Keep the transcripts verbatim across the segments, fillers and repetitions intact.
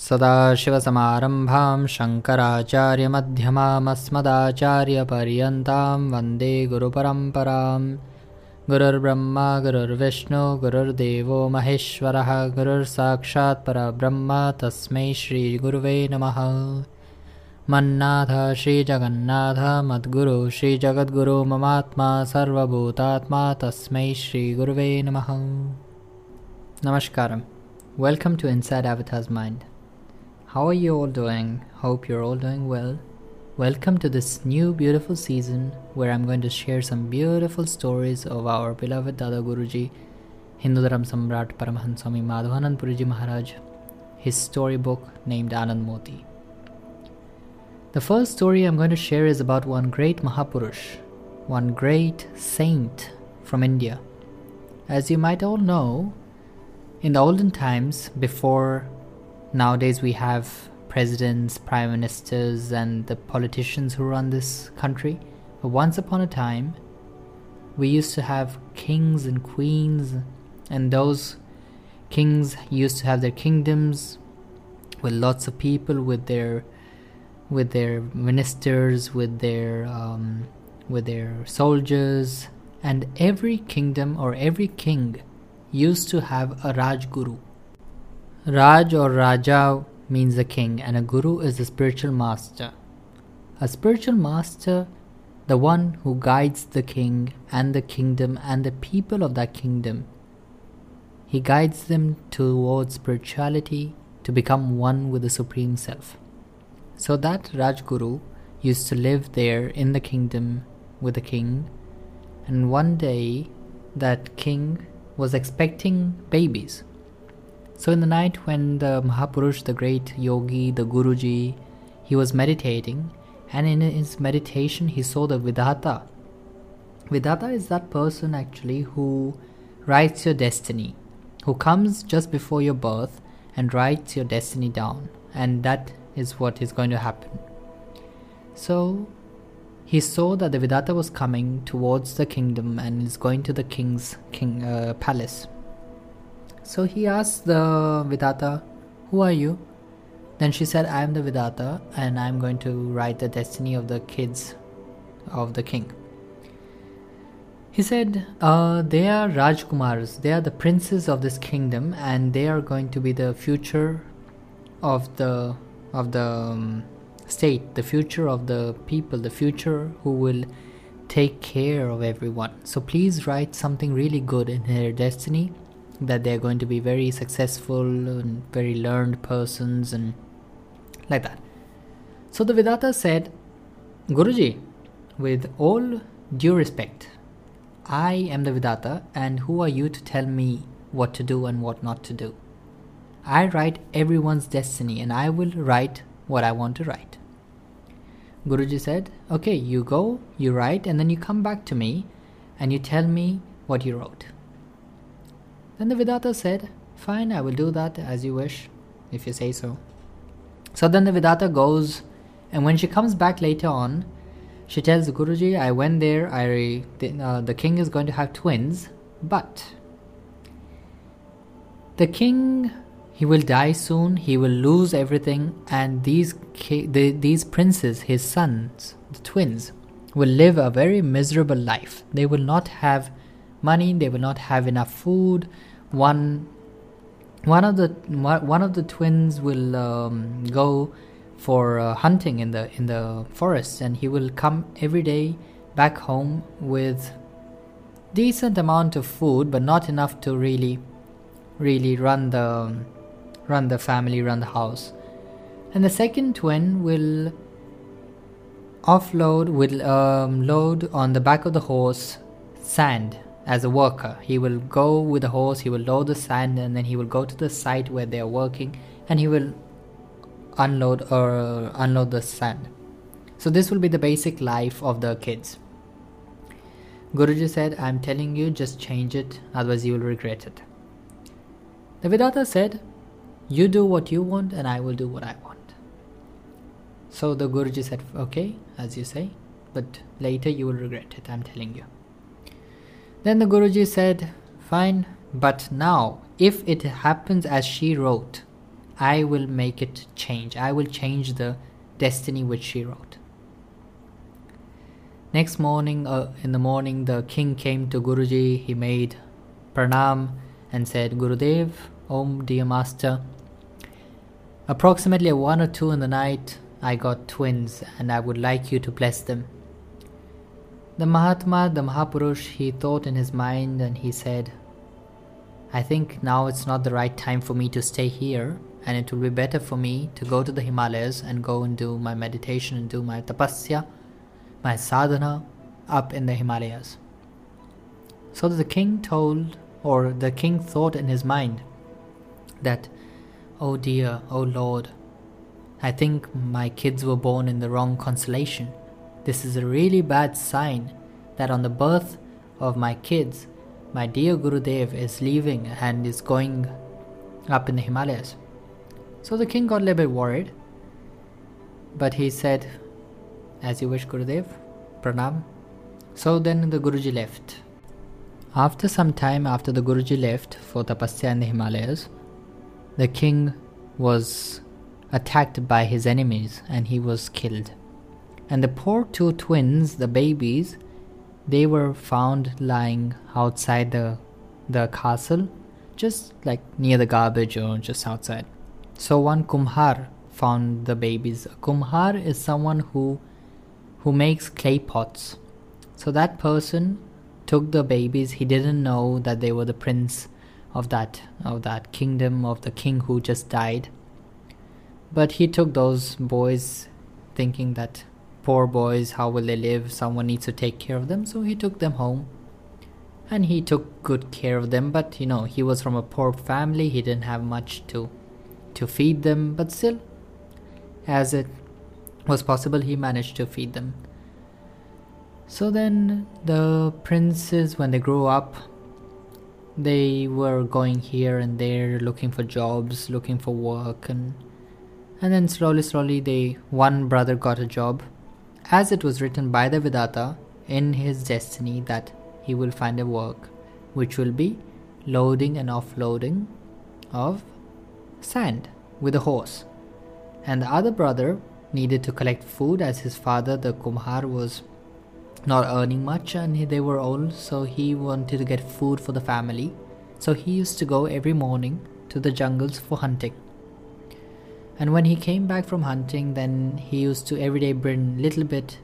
सदाशिवसमारम्भां शङ्कराचार्यमध्यमाम् अस्मदाचार्यपर्यन्तां वन्दे गुरुपरम्परां। गुरुर्ब्रह्मा गुरुर्विष्णु गुरुर्देवो महेश्वरः गुरुर्साक्षात् परब्रह्म तस्मै श्रीगुरुवे नमः। मन्नाथ श्रीजगन्नाथ मद्गुरु श्रीजगद्गुरु ममात्मा सर्वभूतात्मा तस्मै श्रीगुरुवे नमः। Namaskaram. Welcome to Inside Avatar's Mind. How are you all doing? Hope you're all doing well. Welcome to this new beautiful season where I'm going to share some beautiful stories of our beloved Dada Guruji, Hindu Dharam Samrat Paramahansa Swami Madhavanand Puriji Maharaj, his storybook named Anand Moti. The first story I'm going to share is about one great Mahapurush, one great saint from India. As you might all know, in the olden times, before nowadays we have presidents, prime ministers and the politicians who run this country, but once upon a time we used to have kings and queens, and those kings used to have their kingdoms with lots of people, with their with their ministers, with their um, with their soldiers, and every kingdom or every king used to have a Rajguru. Raj or Raja means the king, and a guru is the spiritual master. A spiritual master, the one who guides the king and the kingdom and the people of that kingdom. He guides them towards spirituality, to become one with the Supreme Self. So that Rajguru used to live there in the kingdom with the king, and one day that king was expecting babies. So in the night when the Mahapurush, the great yogi, the Guruji, he was meditating, and in his meditation he saw the Vidhata. Vidhata is that person actually who writes your destiny, who comes just before your birth and writes your destiny down, and that is what is going to happen. So he saw that the Vidhata was coming towards the kingdom and is going to the king's king uh, palace. So he asked the Vidhata, "Who are you?" Then she said, "I am the Vidhata and I am going to write the destiny of the kids of the king." He said, uh, "They are Rajkumars, they are the princes of this kingdom, and they are going to be the future of the of the um, state, the future of the people, the future who will take care of everyone. So please write something really good in their destiny, that they're going to be very successful and very learned persons and like that." So the Vidhata said, "Guruji, with all due respect, I am the Vidhata, and who are you to tell me what to do and what not to do? I write everyone's destiny and I will write what I want to write." Guruji said, "Okay, you go, you write, and then you come back to me and you tell me what you wrote." Then the Vidhata said, "Fine, I will do that as you wish, if you say so." So then the Vidhata goes, and when she comes back later on, she tells Guruji, "I went there, I the, uh, the king is going to have twins, but the king, he will die soon, he will lose everything, and these ki- the, these princes, his sons, the twins, will live a very miserable life. They will not have money, they will not have enough food. One one of the one of the twins will um, go for uh, hunting in the in the forest, and he will come every day back home with decent amount of food, but not enough to really really run the run the family, run the house. And the second twin will offload, will um, load on the back of the horse sand as a worker. He will go with the horse, he will load the sand, and then he will go to the site where they are working, and he will unload or unload the sand. So this will be the basic life of the kids." Guruji said, "I'm telling you, just change it, otherwise you will regret it." The Vidhata said, "You do what you want and I will do what I want." So the Guruji said, "Okay, as you say, but later you will regret it, I'm telling you." Then the Guruji said, "Fine, but now if it happens as she wrote, I will make it change. I will change the destiny which she wrote. Next morning, uh, in the morning, the king came to Guruji. He made pranam and said, Gurudev, Om dear master, approximately at one or two in the night, I got twins and I would like you to bless them. The Mahatma, the Mahapurush, he thought in his mind and he said, I think now it's not the right time for me to stay here, and it will be better for me to go to the Himalayas and go and do my meditation and do my tapasya, my sadhana up in the Himalayas. So the king told, or the king thought in his mind that, oh dear, oh Lord, I think my kids were born in the wrong constellation. This is a really bad sign that on the birth of my kids, my dear Gurudev is leaving and is going up in the Himalayas. So the king got a little bit worried, but he said, as you wish, Gurudev, pranam. So then the Guruji left. After some time after the Guruji left for tapasya in the Himalayas, the king was attacked by his enemies and he was killed. And the poor two twins, the babies, they were found lying outside the, the castle, just like near the garbage or just outside. So one Kumhar found the babies. A Kumhar is someone who who makes clay pots. So that person took the babies. He didn't know that they were the prince of that of that kingdom, of the king who just died. But he took those boys thinking that poor boys, how will they live? Someone needs to take care of them. So he took them home and he took good care of them. But you know, he was from a poor family. He didn't have much to to feed them, but still, as it was possible, he managed to feed them. So then the princes, when they grew up, they were going here and there, looking for jobs, looking for work, and and then slowly, slowly, they one brother got a job, as it was written by the Vedanta in his destiny that he will find a work which will be loading and offloading of sand with a horse. And the other brother needed to collect food, as his father, the Kumhar, was not earning much and they were old, so he wanted to get food for the family. So he used to go every morning to the jungles for hunting. And when he came back from hunting, then he used to every day bring little bit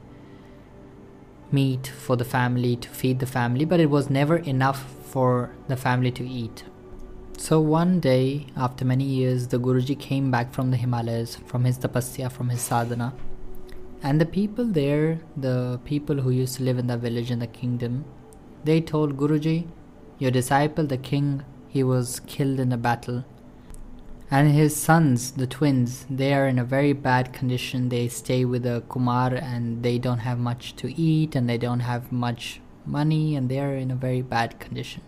meat for the family, to feed the family, but it was never enough for the family to eat. So one day, after many years, the Guruji came back from the Himalayas, from his tapasya, from his sadhana. And the people there, the people who used to live in the village in the kingdom, they told Guruji, your disciple, the king, he was killed in a battle. And his sons, the twins, they are in a very bad condition. They stay with the Kumar and they don't have much to eat and they don't have much money and they are in a very bad condition.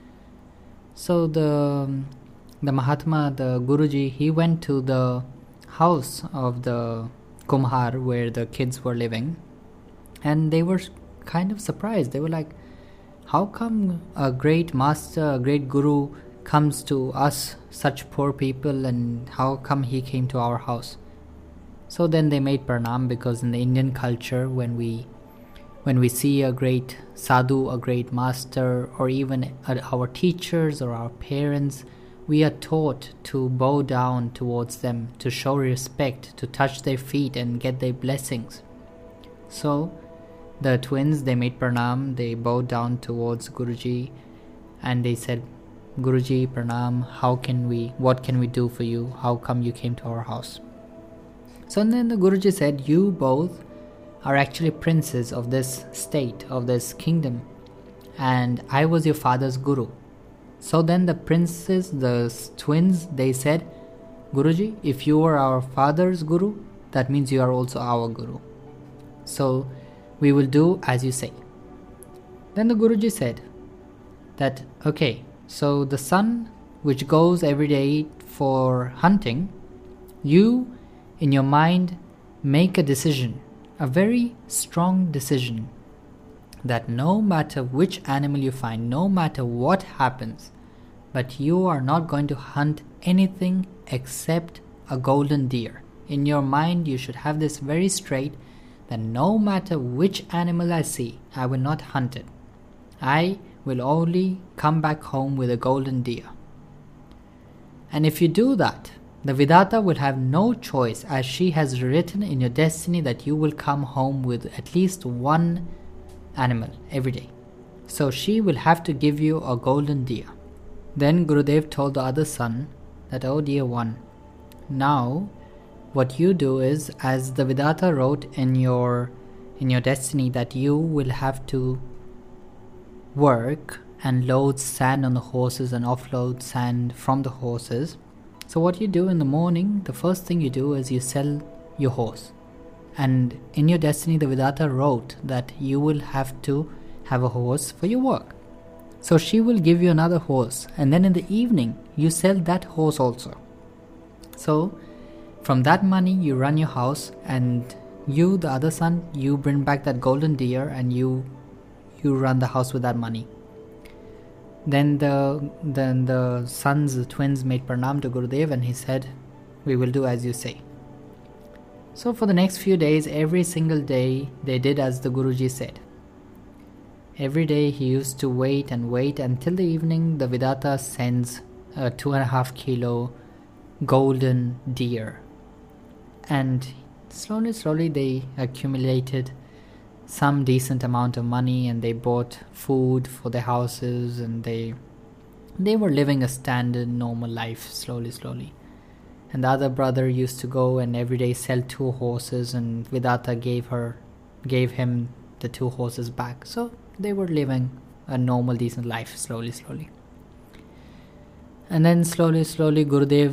So the the Mahatma, the Guruji, he went to the house of the Kumhar where the kids were living, and they were kind of surprised. They were like, how come a great master, a great guru comes to us, such poor people, and how come he came to our house? So then they made pranam, because in the Indian culture, when we When we see a great sadhu, a great master, or even our teachers or our parents, we are taught to bow down towards them, to show respect, to touch their feet and get their blessings. So the twins, they made pranam, they bowed down towards Guruji and they said, Guruji, pranam, how can we, what can we do for you? How come you came to our house? So then the Guruji said, you both are actually princes of this state, of this kingdom, and I was your father's guru. So then the princes, the twins, they said, Guruji, if you are our father's guru, that means you are also our guru. So we will do as you say. Then the Guruji said that, okay, so the son which goes every day for hunting, you in your mind make a decision, a very strong decision, that no matter which animal you find, no matter what happens, but you are not going to hunt anything except a golden deer. In your mind, you should have this very straight, that no matter which animal I see, I will not hunt it. I will only come back home with a golden deer. And if you do that, the Vidata will have no choice, as she has written in your destiny that you will come home with at least one animal every day. So she will have to give you a golden deer. Then Gurudev told the other son that, oh dear one, now what you do is, as the Vidata wrote in your in your destiny, that you will have to work and load sand on the horses and offload sand from the horses. So what you do in the morning, the first thing you do is you sell your horse. And in your destiny, the Vidata wrote that you will have to have a horse for your work. So she will give you another horse, and then in the evening you sell that horse also. So from that money you run your house, and you, the other son, you bring back that golden deer, and you you run the house with that money. Then the then the sons, the twins, made pranam to Gurudev, and he said, we will do as you say. So for the next few days, every single day they did as the Guruji said. Every day he used to wait and wait until the evening. The Vidata sends a two and a half kilo golden deer, and slowly slowly they accumulated some decent amount of money, and they bought food for their houses, and they they were living a standard normal life slowly slowly. And the other brother used to go and every day sell two horses, and Vidata gave her gave him the two horses back. So they were living a normal decent life slowly slowly. And then slowly slowly Gurudev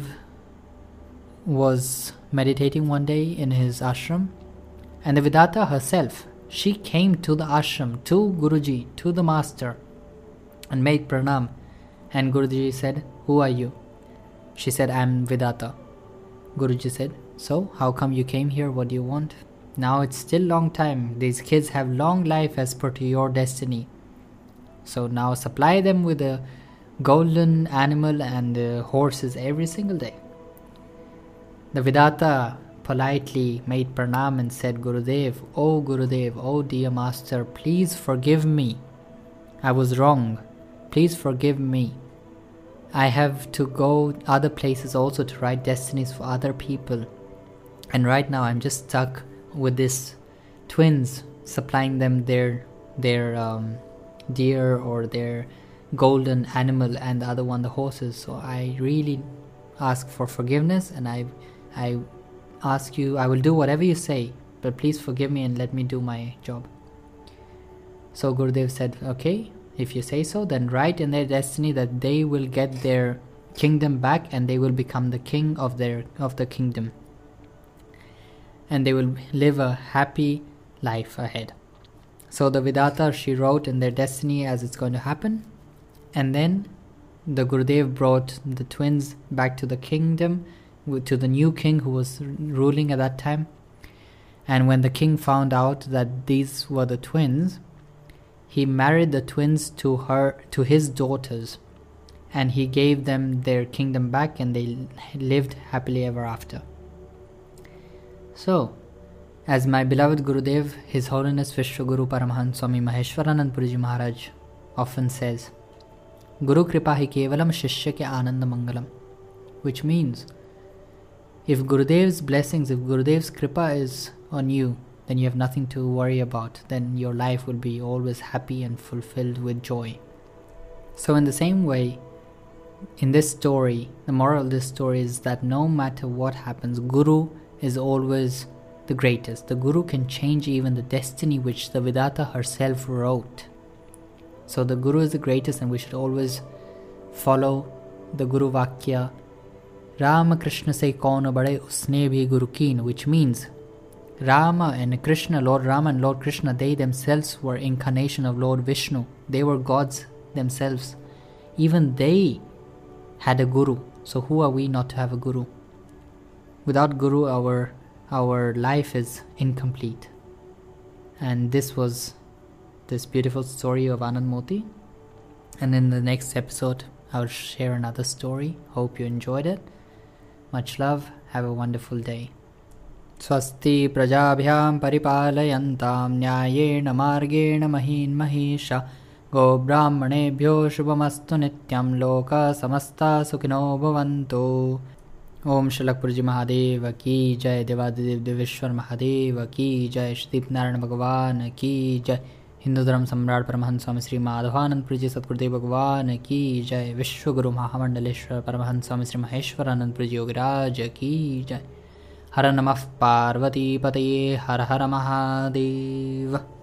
was meditating one day in his ashram, and the Vidata herself, she came to the ashram, to Guruji, to the master, and made pranam. And Guruji said, who are you? She said, I am Vidata. Guruji said, so how come you came here? What do you want? Now it's still long time. These kids have long life as per to your destiny. So now supply them with a golden animal and uh, horses every single day. The Vidata politely made pranam and said, Gurudev, oh Gurudev, oh dear master, please forgive me. I was wrong. Please forgive me. I have to go other places also to write destinies for other people. And right now I'm just stuck with this twins, supplying them their their um, deer or their golden animal, and the other one the horses. So I really ask for forgiveness, and I I ask you, I will do whatever you say, but please forgive me and let me do my job. So Gurudev said, okay, if you say so, then write in their destiny that they will get their kingdom back, and they will become the king of their of the kingdom, and they will live a happy life ahead. So the Vidata, she wrote in their destiny as it's going to happen, and then the Gurudev brought the twins back to the kingdom, to the new king who was ruling at that time. And when the king found out that these were the twins, he married the twins to her to his daughters, and he gave them their kingdom back, and they lived happily ever after. So, as my beloved Gurudev, His Holiness Vishwaguru Paramahans Swami Maheshwaranand Puriji Maharaj often says, Guru Kripa hi kevalam shishya ke ananda mangalam, which means, if Gurudev's blessings, if Gurudev's Kripa is on you, then you have nothing to worry about. Then your life will be always happy and fulfilled with joy. So in the same way, in this story, the moral of this story is that no matter what happens, Guru is always the greatest. The Guru can change even the destiny which the Vidata herself wrote. So the Guru is the greatest, and we should always follow the Guru Vakya, Rama Krishna se kaun bade usne bhi Guru keen, which means Rama and Krishna, Lord Rama and Lord Krishna, they themselves were incarnation of Lord Vishnu. They were gods themselves. Even they had a Guru. So who are we not to have a Guru? Without Guru, our our life is incomplete. And this was this beautiful story of Anand Moti. And in the next episode, I'll share another story. Hope you enjoyed it. Much love. Have a wonderful day. स्वस्ति प्रजाभ्यां परिपालयन्तां न्यायेन मार्गेण महीन् महिषा गोब्राह्मणेभ्यो शुभमस्तु नित्यं लोकाः समस्ताः सुखिनो भवन्तु। ओम शलकपुर जी महादेव की जय। देवादिदेव देवेश्वर महादेव की जय। श्री दीपनारायण भगवान की जय। हिंदू धर्म सम्राट परमहंस स्वामी श्री माधवानंदपुरी जी सतगुरुदेव भगवान की जय। विश्वगुरु महामंडलेश्वर परमहंस स्वामी श्री महेश्वरानंदपुरी जी योगराज की जय। हर नमः पार्वती पतये। हर हर महादेव।